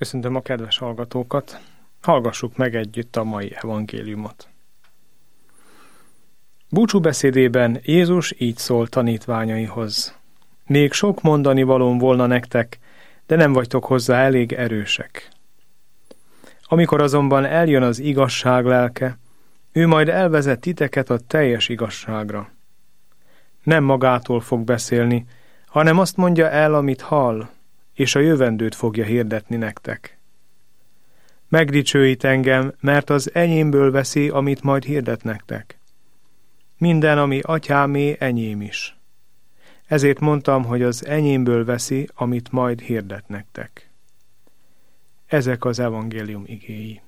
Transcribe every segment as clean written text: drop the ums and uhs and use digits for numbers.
Köszöntöm a kedves hallgatókat! Hallgassuk meg együtt a mai evangéliumot. Búcsúbeszédében Jézus így szól tanítványaihoz. Még sok mondani valóm volna nektek, de nem vagytok hozzá elég erősek. Amikor azonban eljön az igazság lelke, ő majd elvezet titeket a teljes igazságra. Nem magától fog beszélni, hanem azt mondja el, amit hall, és a jövendőt fogja hirdetni nektek. Megdicsőít engem, mert az enyémből veszi, amit majd hirdet nektek. Minden, ami atyámé, enyém is. Ezért mondtam, hogy az enyémből veszi, amit majd hirdet nektek. Ezek az evangélium igéi.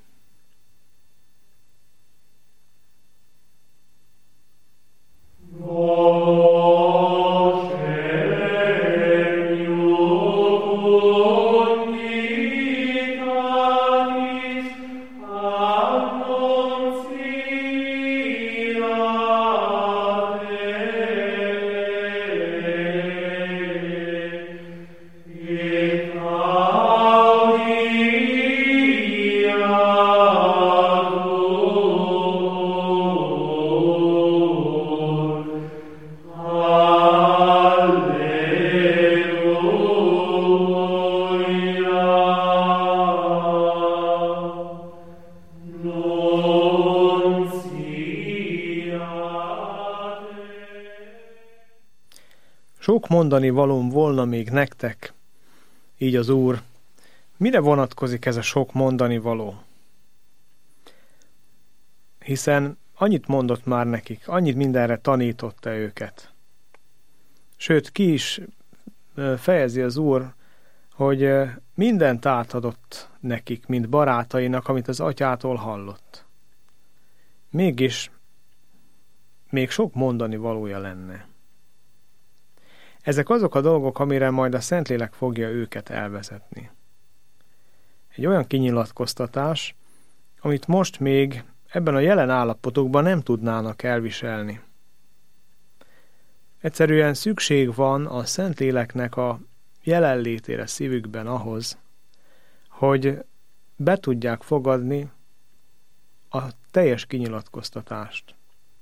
Sok mondani valóm volna még nektek, így az Úr. Mire vonatkozik ez a sok mondani való? Hiszen annyit mondott már nekik, annyit mindenre tanította őket. Sőt, ki is fejezi az Úr, hogy mindent átadott nekik, mint barátainak, amit az atyától hallott. Mégis még sok mondani valója lenne. Ezek azok a dolgok, amire majd a Szentlélek fogja őket elvezetni. Egy olyan kinyilatkoztatás, amit most még ebben a jelen állapotokban nem tudnának elviselni. Egyszerűen szükség van a Szentléleknek a jelenlétére szívükben ahhoz, hogy be tudják fogadni a teljes kinyilatkoztatást.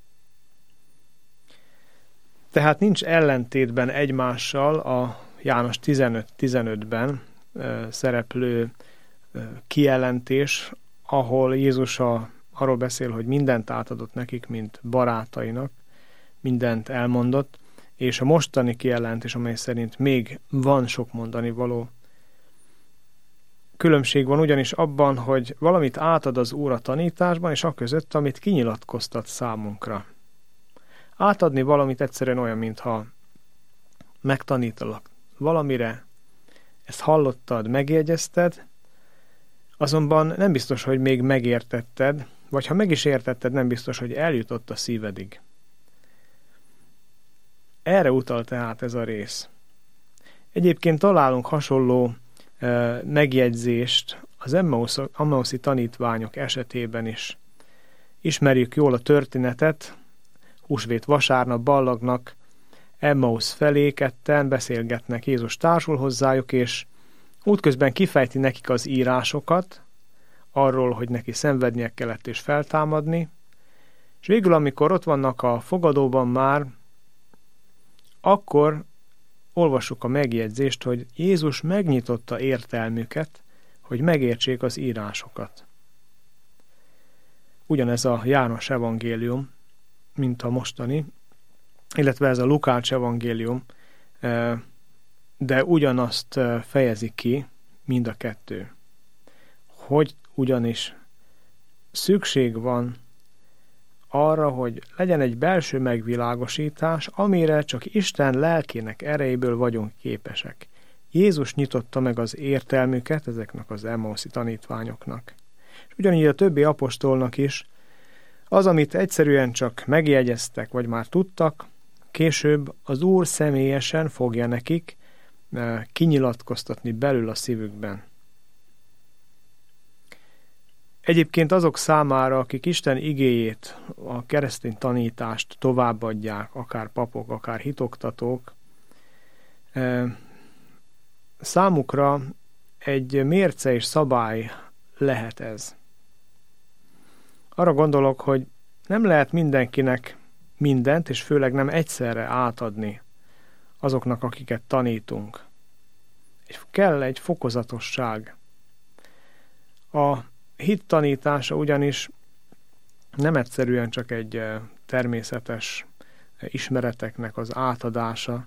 Tehát nincs ellentétben egymással a János 15:15-ben szereplő kijelentés, ahol Jézus arról beszél, hogy mindent átadott nekik, mint barátainak, mindent elmondott, és a mostani kijelentés, amely szerint még van sok mondani való. Különbség van ugyanis abban, hogy valamit átad az Úr a tanításban, és aközött, amit kinyilatkoztat számunkra. Átadni valamit egyszerűen olyan, mintha megtanítalak valamire, ezt hallottad, megjegyezted, azonban nem biztos, hogy még megértetted, vagy ha meg is értetted, nem biztos, hogy eljutott a szívedig. Erre utal tehát ez a rész. Egyébként találunk hasonló megjegyzést az emmauszi tanítványok esetében is. Ismerjük jól a történetet, húsvét vasárnap ballagnak Emmaus felé, ketten beszélgetnek, Jézus társul hozzájuk, és útközben kifejti nekik az írásokat, arról, hogy neki szenvednie kellett és feltámadni, és végül, amikor ott vannak a fogadóban már, akkor olvassuk a megjegyzést, hogy Jézus megnyitotta értelmüket, hogy megértsék az írásokat. Ugyanez a János evangélium, mint a mostani, illetve ez a Lukács evangélium, de ugyanazt fejezi ki mind a kettő. Hogy ugyanis szükség van arra, hogy legyen egy belső megvilágosítás, amire csak Isten lelkének erejéből vagyunk képesek. Jézus nyitotta meg az értelmüket ezeknek az emmauszi tanítványoknak. És ugyanígy a többi apostolnak is, az, amit egyszerűen csak megjegyeztek, vagy már tudtak, később az Úr személyesen fogja nekik kinyilatkoztatni belül a szívükben. Egyébként azok számára, akik Isten igéjét, a keresztény tanítást továbbadják, akár papok, akár hitoktatók, számukra egy mérce és szabály lehet ez. Arra gondolok, hogy nem lehet mindenkinek mindent, és főleg nem egyszerre átadni azoknak, akiket tanítunk. Kell egy fokozatosság. A hit tanítása ugyanis nem egyszerűen csak egy természetes ismereteknek az átadása,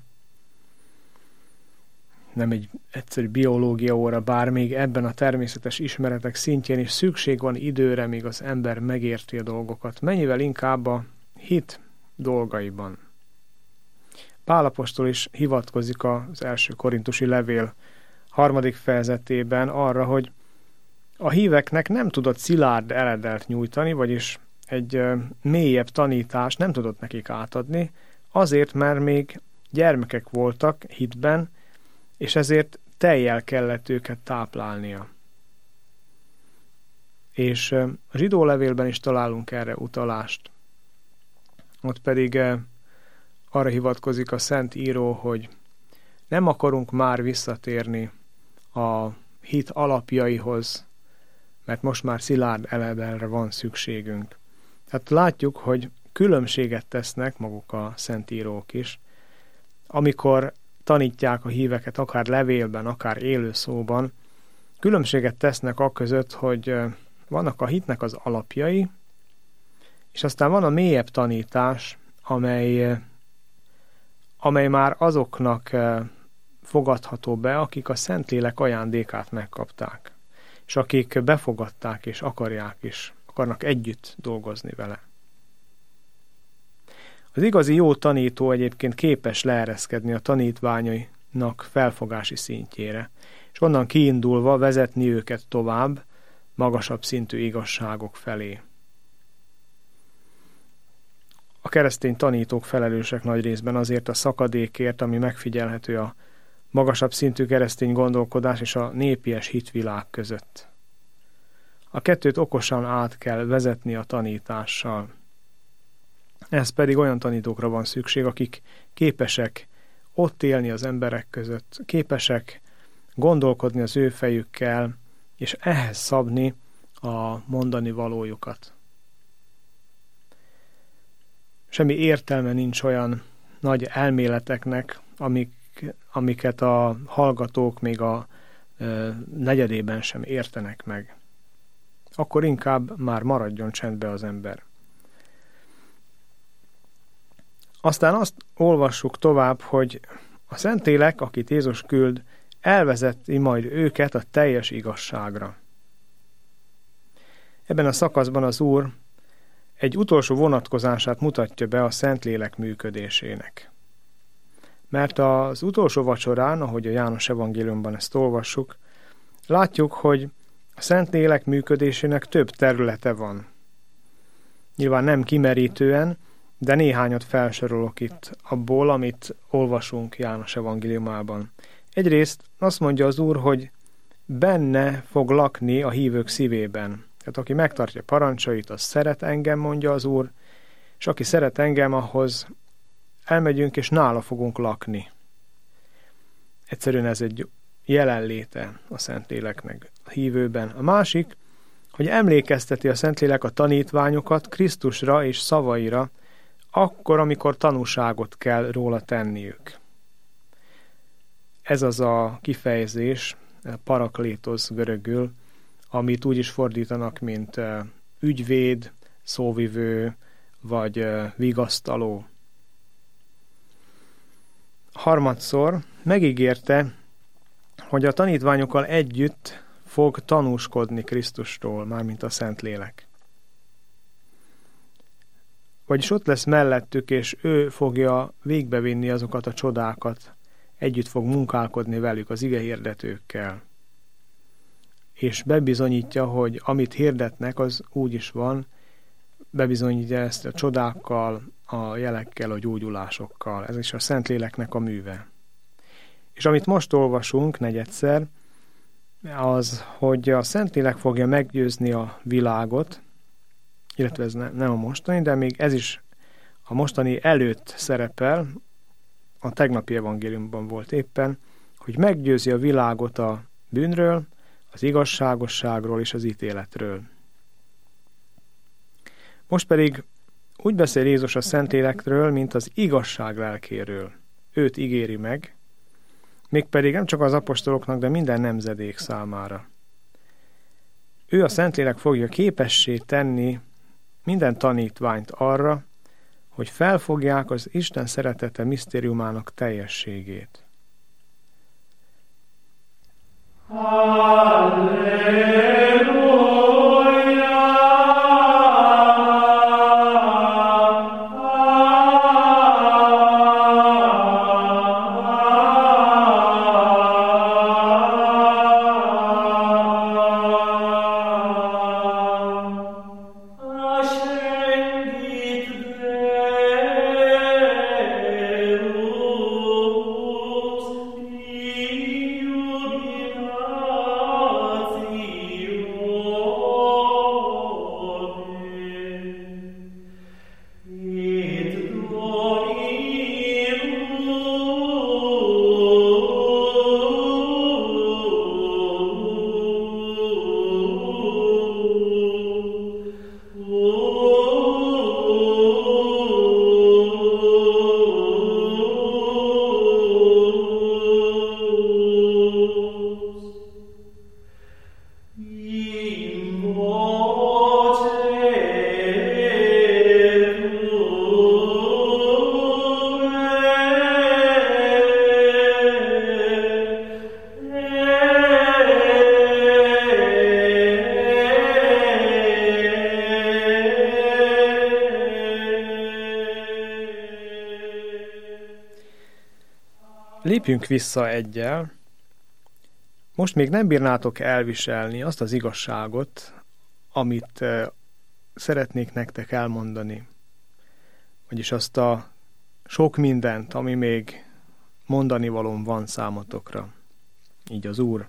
nem egy egyszerű biológia óra, bár még ebben a természetes ismeretek szintjén is szükség van időre, míg az ember megérti a dolgokat. Mennyivel inkább a hit dolgaiban. Pál apostol is hivatkozik az első korintusi levél 3. fejezetében arra, hogy a híveknek nem tudott szilárd eledelt nyújtani, vagyis egy mélyebb tanítást nem tudott nekik átadni, azért, mert még gyermekek voltak hitben, és ezért tejjel kellett őket táplálnia. És a zsidó levélben is találunk erre utalást. Ott pedig arra hivatkozik a Szent Író, hogy nem akarunk már visszatérni a hit alapjaihoz, mert most már szilárd eledelre van szükségünk. Tehát látjuk, hogy különbséget tesznek maguk a Szentírók is, amikor tanítják a híveket, akár levélben, akár élő szóban, különbséget tesznek aközött, hogy vannak a hitnek az alapjai, és aztán van a mélyebb tanítás, amely már azoknak fogadható be, akik a Szentlélek ajándékát megkapták, és akik befogadták és akarnak együtt dolgozni vele. Az igazi jó tanító egyébként képes leereszkedni a tanítványainak felfogási szintjére, és onnan kiindulva vezetni őket tovább magasabb szintű igazságok felé. A keresztény tanítók felelősek nagy részben azért a szakadékért, ami megfigyelhető a magasabb szintű keresztény gondolkodás és a népies hitvilág között. A kettőt okosan át kell vezetni a tanítással. Ez pedig olyan tanítókra van szükség, akik képesek ott élni az emberek között, képesek gondolkodni az ő fejükkel, és ehhez szabni a mondani valójukat. Semmi értelme nincs olyan nagy elméleteknek, amiket a hallgatók még a negyedében sem értenek meg. Akkor inkább már maradjon csendbe az ember. Aztán azt olvassuk tovább, hogy a Szentlélek, akit Jézus küld, elvezeti majd őket a teljes igazságra. Ebben a szakaszban az Úr egy utolsó vonatkozását mutatja be a Szentlélek működésének. Mert az utolsó vacsorán, ahogy a János evangéliumban ezt olvassuk, látjuk, hogy a Szentlélek működésének több területe van. Nyilván nem kimerítően, de néhányat felsorolok itt abból, amit olvasunk János evangéliumában. Egyrészt azt mondja az Úr, hogy benne fog lakni a hívők szívében. Tehát aki megtartja parancsait, az szeret engem, mondja az Úr, és aki szeret engem, ahhoz elmegyünk, és nála fogunk lakni. Egyszerűen ez egy jelenléte a Szentléleknek a hívőben. A másik, hogy emlékezteti a Szentlélek a tanítványokat Krisztusra és szavaira, akkor, amikor tanúságot kell róla tenniük. Ez az a kifejezés, paraklétosz görögül, amit úgy is fordítanak, mint ügyvéd, szóvivő, vagy vigasztaló. Harmadszor megígérte, hogy a tanítványokkal együtt fog tanúskodni Krisztusról, mármint a Szentlélek. Vagyis ott lesz mellettük, és ő fogja végbevinni azokat a csodákat, együtt fog munkálkodni velük, az igehirdetőkkel. És bebizonyítja, hogy amit hirdetnek, az úgy is van, bebizonyítja ezt a csodákkal, a jelekkel, a gyógyulásokkal. Ez is a Szentléleknek a műve. És amit most olvasunk negyedszer, az, hogy a Szentlélek fogja meggyőzni a világot, illetve ez nem a mostani, de még ez is a mostani előtt szerepel, a tegnapi evangéliumban volt éppen, hogy meggyőzi a világot a bűnről, az igazságosságról és az ítéletről. Most pedig úgy beszél Jézus a Szentlélekről, mint az igazság lelkéről. Őt ígéri meg, mégpedig nem csak az apostoloknak, de minden nemzedék számára. Ő a Szentlélek fogja képessé tenni minden tanítványt arra, hogy felfogják az Isten szeretete misztériumának teljességét. Lépjünk vissza egyel. Most még nem bírnátok elviselni azt az igazságot, amit szeretnék nektek elmondani. Vagyis azt a sok mindent, ami még mondani valóm van számotokra. Így az Úr.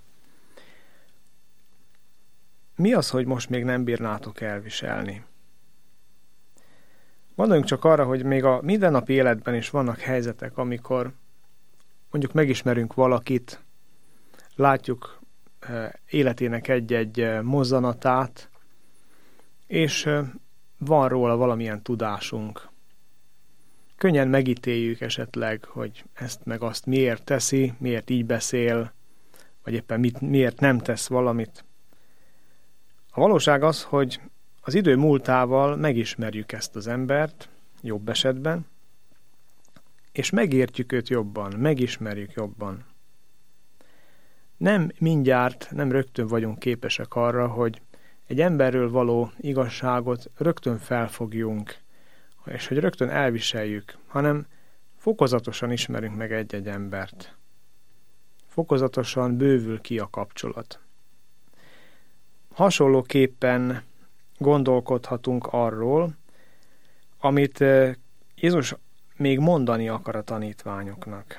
Mi az, hogy most még nem bírnátok elviselni? Gondoljunk csak arra, hogy még a mindennapi életben is vannak helyzetek, amikor mondjuk megismerünk valakit, látjuk életének egy-egy mozzanatát, és van róla valamilyen tudásunk. Könnyen megítéljük esetleg, hogy ezt meg azt miért teszi, miért így beszél, vagy éppen miért nem tesz valamit. A valóság az, hogy az idő múltával megismerjük ezt az embert, jobb esetben, és megértjük őt jobban, megismerjük jobban. Nem mindjárt, nem rögtön vagyunk képesek arra, hogy egy emberről való igazságot rögtön felfogjunk, és hogy rögtön elviseljük, hanem fokozatosan ismerünk meg egy-egy embert. Fokozatosan bővül ki a kapcsolat. Hasonlóképpen gondolkodhatunk arról, amit Jézus még mondani akar a tanítványoknak.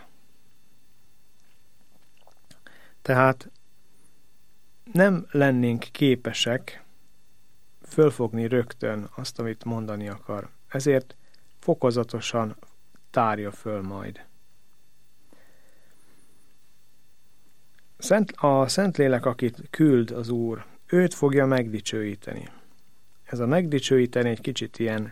Tehát nem lennénk képesek fölfogni rögtön azt, amit mondani akar. Ezért fokozatosan tárja föl majd. A Szentlélek, akit küld az Úr, őt fogja megdicsőíteni. Ez a megdicsőíteni egy kicsit ilyen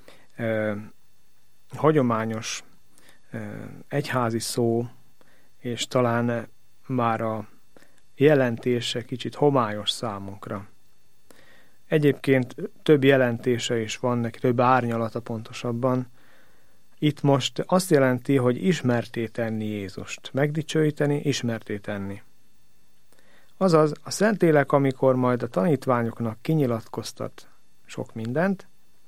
hagyományos egyházi szó, és talán már a jelentése kicsit homályos számunkra. Egyébként több jelentése is van neki, több árnyalata pontosabban. Itt most azt jelenti, hogy ismerté tenni Jézust. Megdicsőíteni, ismerté tenni. Azaz, a Szentlélek, amikor majd a tanítványoknak kinyilatkoztat sok mindent,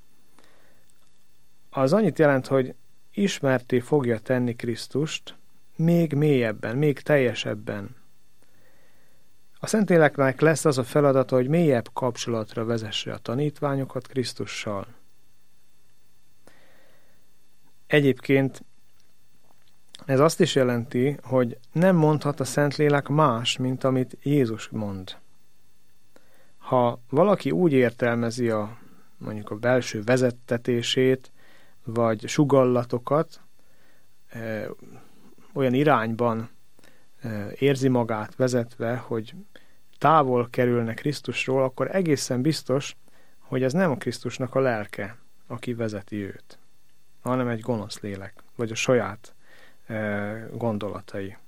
az annyit jelent, hogy ismerté fogja tenni Krisztust még mélyebben, még teljesebben. A Szentléleknek lesz az a feladata, hogy mélyebb kapcsolatra vezesse a tanítványokat Krisztussal. Egyébként ez azt is jelenti, hogy nem mondhat a Szentlélek más, mint Jézus mond. Ha valaki úgy értelmezi mondjuk a belső vezettetését, vagy sugallatokat, olyan irányban érzi magát vezetve, hogy távol kerülne Krisztusról, akkor egészen biztos, hogy ez nem a Krisztusnak a lelke, aki vezeti őt, hanem egy gonosz lélek, vagy a saját gondolatai.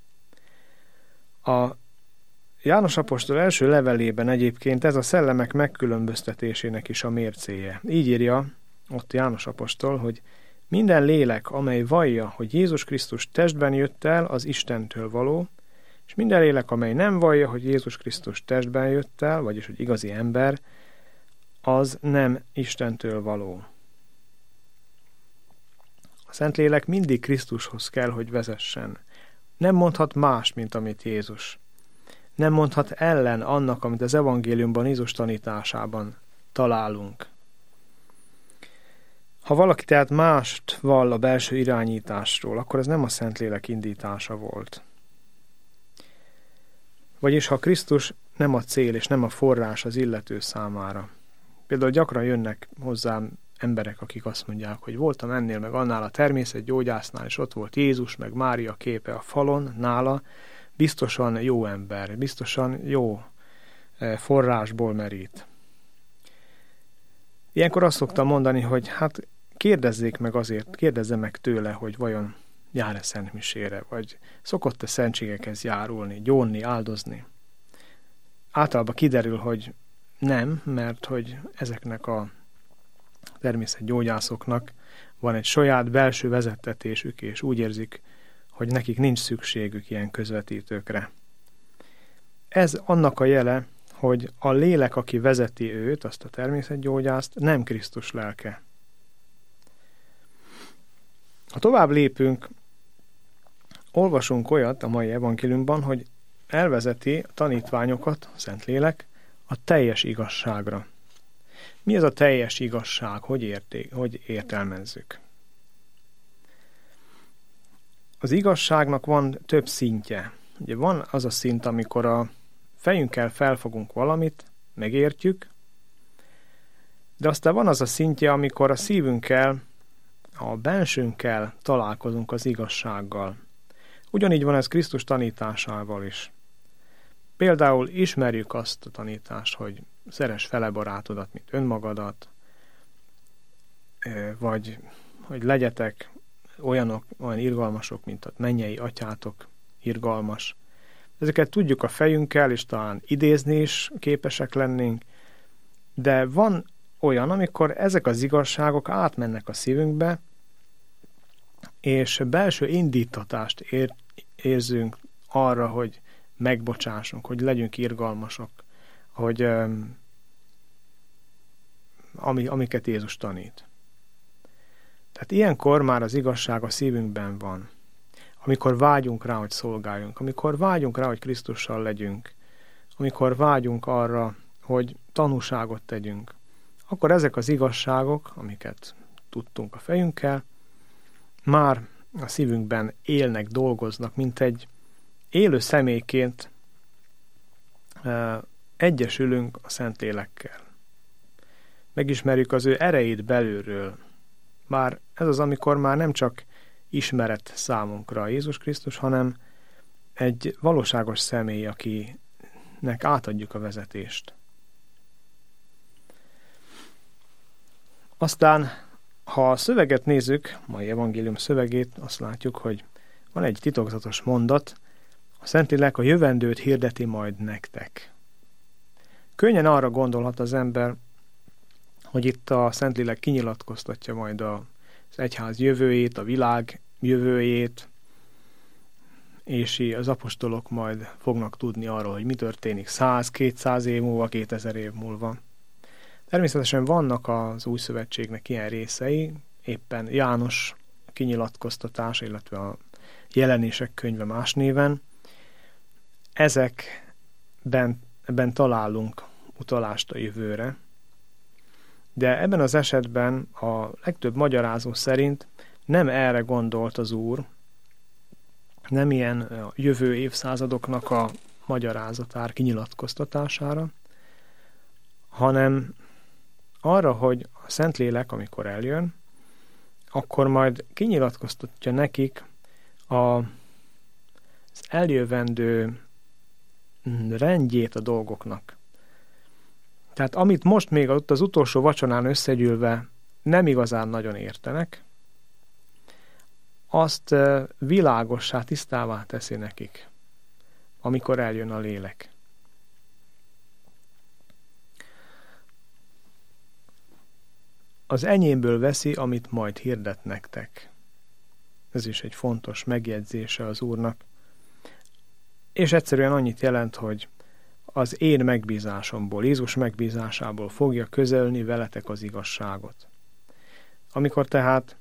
A János apostol első levelében egyébként ez a szellemek megkülönböztetésének is a mércéje. Így írja ott János apostol, hogy minden lélek, amely vallja, hogy Jézus Krisztus testben jött el, az Istentől való, és minden lélek, amely nem vallja, hogy Jézus Krisztus testben jött el, vagyis hogy igazi ember, az nem Istentől való. A Szentlélek mindig Krisztushoz kell, hogy vezessen. Nem mondhat más, mint amit Jézus. Nem mondhat ellen annak, amit az evangéliumban, Jézus tanításában találunk. Ha valaki tehát mást vall a belső irányításról, akkor ez nem a Szentlélek indítása volt. Vagyis ha Krisztus nem a cél és nem a forrás az illető számára. Például gyakran jönnek hozzám emberek, akik azt mondják, hogy voltam ennél meg annál a természetgyógyásznál, és ott volt Jézus meg Mária képe a falon nála, biztosan jó ember, biztosan jó forrásból merít. Ilyenkor azt szoktam mondani, hogy hát kérdezze meg tőle, hogy vajon jár-e szentmisére, vagy szokott-e szentségekhez járulni, gyónni, áldozni. Általában kiderül, hogy nem, mert hogy ezeknek a természetgyógyászoknak van egy saját belső vezettetésük, és úgy érzik, hogy nekik nincs szükségük ilyen közvetítőkre. Ez annak a jele, hogy a lélek, aki vezeti őt, azt a természetgyógyászt, nem Krisztus lelke. Ha tovább lépünk, olvasunk olyat a mai evangéliumban, hogy elvezeti a tanítványokat, a Szentlélek, a teljes igazságra. Mi ez a teljes igazság? Hogy értelmezzük? Az igazságnak van több szintje. Ugye van az a szint, amikor a fejünkkel felfogunk valamit, megértjük, de aztán van az a szintje, amikor a szívünkkel, a bensőnkkel találkozunk az igazsággal. Ugyanígy van ez Krisztus tanításával is. Például ismerjük azt a tanítást, hogy szeress fele barátodat, mint önmagadat, vagy hogy legyetek olyan irgalmasok, mint a mennyei atyátok irgalmas. Ezeket tudjuk a fejünkkel, és talán idézni is képesek lennénk, de van olyan, amikor ezek az igazságok átmennek a szívünkbe, és belső indítatást érzünk arra, hogy megbocsássunk, hogy legyünk irgalmasok, hogy amiket Jézus tanít. Tehát ilyenkor már az igazság a szívünkben van. Amikor vágyunk rá, hogy szolgáljunk, amikor vágyunk rá, hogy Krisztussal legyünk, amikor vágyunk arra, hogy tanúságot tegyünk, akkor ezek az igazságok, amiket tudtunk a fejünkkel, már a szívünkben élnek, dolgoznak, mint egy élő személyként egyesülünk a Szentlélekkel. Megismerjük az ő erejét belülről. Már ez az, amikor már nem csak ismeret számunkra Jézus Krisztus, hanem egy valóságos személy, akinek átadjuk a vezetést. Aztán, ha a szöveget nézzük, a mai evangélium szövegét, azt látjuk, hogy van egy titokzatos mondat, a Szentlélek a jövendőt hirdeti majd nektek. Könnyen arra gondolhat az ember, hogy itt a Szentlélek kinyilatkoztatja majd az egyház jövőjét, a világ jövőjét, és az apostolok majd fognak tudni arról, hogy mi történik 100-200 év múlva, 2000 év múlva. Természetesen vannak az új szövetségnek ilyen részei, éppen János kinyilatkoztatása, illetve a Jelenések könyve más néven. Ebben találunk utalást a jövőre, de ebben az esetben a legtöbb magyarázó szerint nem erre gondolt az Úr, nem ilyen a jövő évszázadoknak a magyarázatár kinyilatkoztatására, hanem arra, hogy a Szentlélek, amikor eljön, akkor majd kinyilatkoztatja nekik a az eljövendő rendjét a dolgoknak. Tehát amit most még ott az utolsó vacsorán összegyűlve nem igazán nagyon értenek, azt világossá, tisztává teszi nekik, amikor eljön a lélek. Az enyémből veszi, amit majd hirdet nektek. Ez is egy fontos megjegyzése az Úrnak. És egyszerűen annyit jelent, hogy az én megbízásomból, Jézus megbízásából fogja közölni veletek az igazságot. Amikor tehát,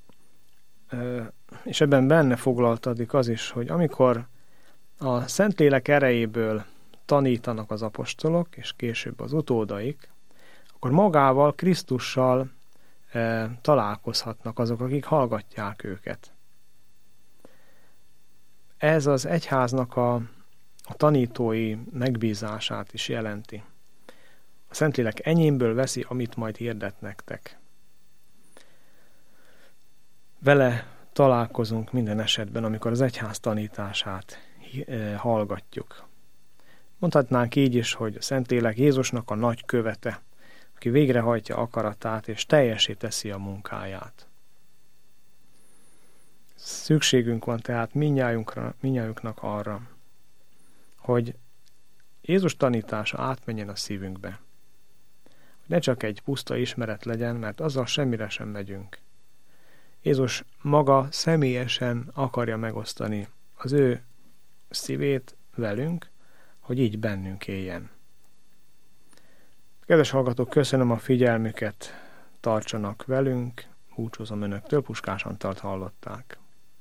és ebben benne foglaltadik az is, hogy amikor a Szentlélek erejéből tanítanak az apostolok, és később az utódaik, akkor magával, Krisztussal találkozhatnak azok, akik hallgatják őket. Ez az egyháznak a tanítói megbízását is jelenti. A Szentlélek enyémből veszi, amit majd hirdet nektek. Vele találkozunk minden esetben, amikor az egyház tanítását hallgatjuk. Mondhatnánk így is, hogy a Szentlélek Jézusnak a nagy követe, aki végrehajtja akaratát és teljessé teszi a munkáját. Szükségünk van tehát mindnyájunknak arra, hogy Jézus tanítása átmenjen a szívünkbe. Hogy ne csak egy puszta ismeret legyen, mert azzal semmire sem megyünk. Jézus maga személyesen akarja megosztani az ő szívét velünk, hogy így bennünk éljen. Kedves hallgatók, köszönöm a figyelmüket, tartsanak velünk, búcsúzom önöktől, Puskás Antalt hallották.